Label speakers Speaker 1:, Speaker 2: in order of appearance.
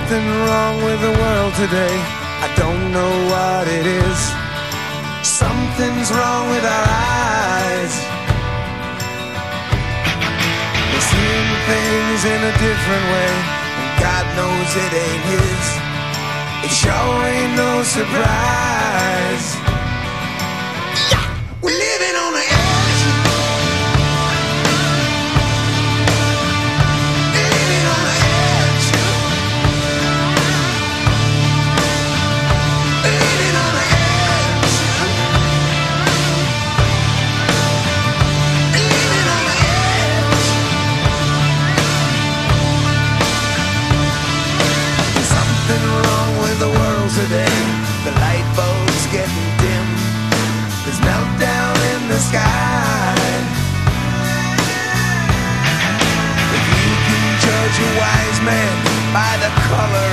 Speaker 1: something wrong with the world today. I don't know what it is. Something's wrong with our eyes. We're seeing things in a different way, and God knows it ain't his. It sure ain't no surprise. Yeah! We're living on the edge. Living on the edge. Living on the edge. Living on the edge. There's something wrong with the world today. The light bulb's getting dim. There's meltdown in the sky. If you can judge a wise man by the color